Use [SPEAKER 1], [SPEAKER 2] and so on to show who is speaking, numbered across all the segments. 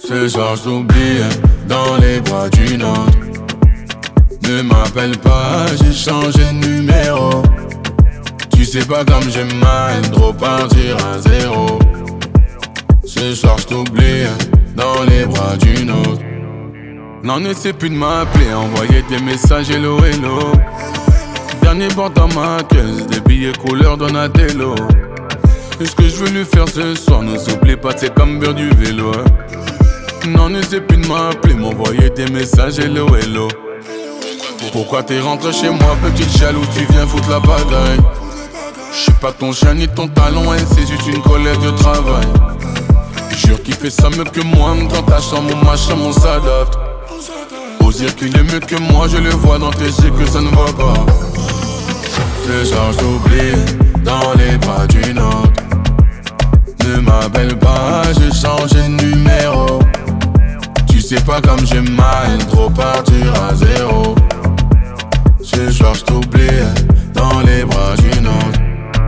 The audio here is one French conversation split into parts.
[SPEAKER 1] Ce soir je t'oublie dans les bras d'une autre. Ne m'appelle pas, j'ai changé de numéro. Tu sais pas comme j'aime mal, trop partir à zéro. Ce soir je t'oublie dans les bras d'une autre. Non, n'essaie plus de m'appeler, envoyer des messages hello hello. Dernier bord dans ma caisse, des billets couleur Donatello. Et ce que je veux lui faire ce soir, ne s'oublie pas, c'est comme beurre du vélo. Non, n'essaie plus de m'appeler, m'envoyer des messages hello hello. Pourquoi t'es rentré chez moi, petite jaloux, tu viens foutre la bagaille. J'suis pas ton chien ni ton talon, elle c'est juste une collègue de travail. Jure qu'il fait ça mieux que moi, dans ta chambre, mon machin, on s'adapte. Ose dire qu'il est mieux que moi, je le vois dans tes yeux que ça ne va pas. Ce soir j'oublie dans les bras d'une autre. Ne m'appelle pas, j'ai changé de numéro. Tu sais pas comme j'aime mal, trop partir à zéro. Ce soir j't'oublie dans les bras d'une autre.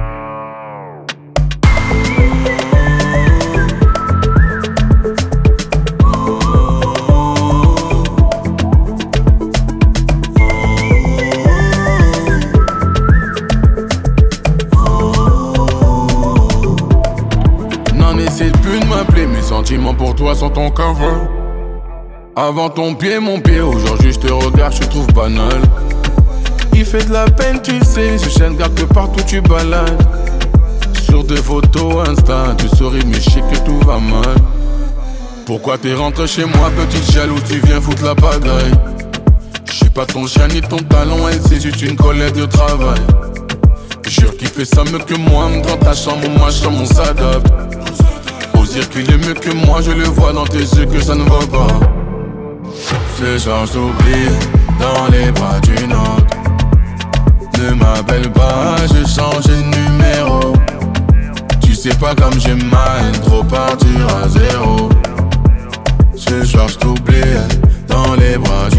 [SPEAKER 1] N'essaie plus de m'appeler, mes sentiments pour toi sont ton cover. Avant ton pied, mon pied, aujourd'hui je te regarde, je te trouve banal. Il fait de la peine, tu sais, ce chien garde que partout tu balades. Sur des photos Insta, tu souris mais je sais que tout va mal. Pourquoi t'es rentré chez moi, petite jalouse, tu viens foutre la pagaille. J'suis pas ton chien ni ton talon, elle c'est juste une collègue de travail. Jure qu'il fait ça mieux que moi, dans ta chambre, mon machin, on s'adapte. Ose dire qu'il est mieux que moi, je le vois dans tes yeux que ça ne va pas. Ce soir je t'oublie dans les bras d'une autre. Ne m'appelle pas, j'ai changé de numéro. Tu sais pas comme j'aime mal, trop partir à zéro. Ce soir je t'oublie dans les bras